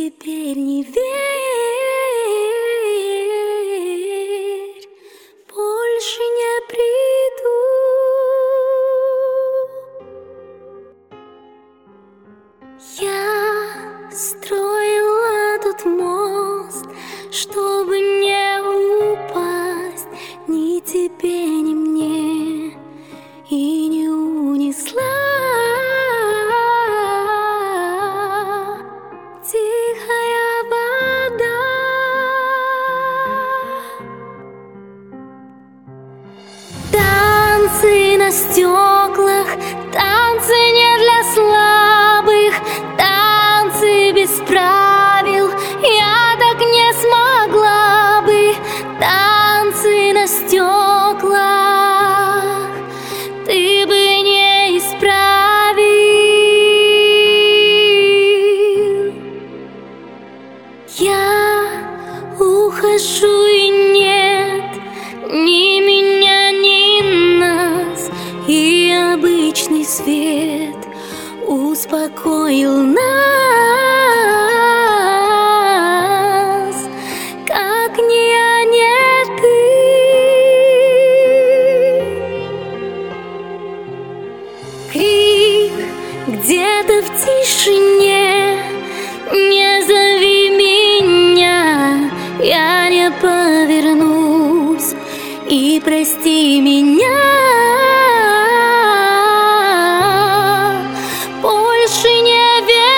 теперь не верь, больше не приду. Я строила тут мост, чтобы не упасть ни тебе, ни мне, и не унесла тихая вода. Танцы на стеклах, танцы не для слабых, танцы без правил, я так не смогла бы. Танцы на стеклах ты бы не исправил. Я ухожу, и нет ни меня, ни нас, и обычный свет успокоил нас, как не я, не ты. Крик где-то в тишине, не зови меня, я не повернусь, и прости меня. Больше не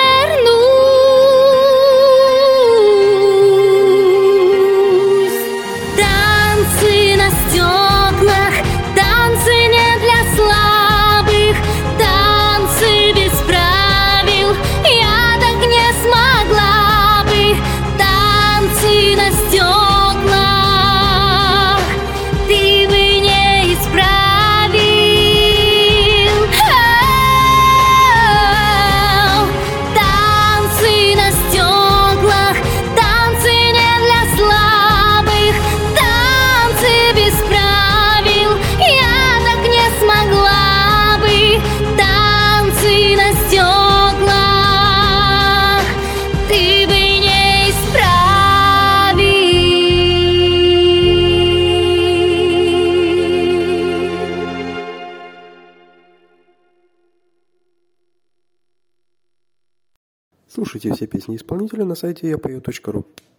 вернусь. Танцы на стеклах, танцы не для слабых, танцы без правил, я так не смогла бы. Танцы на стеклах ты бы не исправил. Танцы на стеклах, танцы не для слабых, танцы без правил, я так не смогла бы. Танцы на стеклах ты бы не исправил. Слушайте все песни исполнителя на сайте yapою.ru.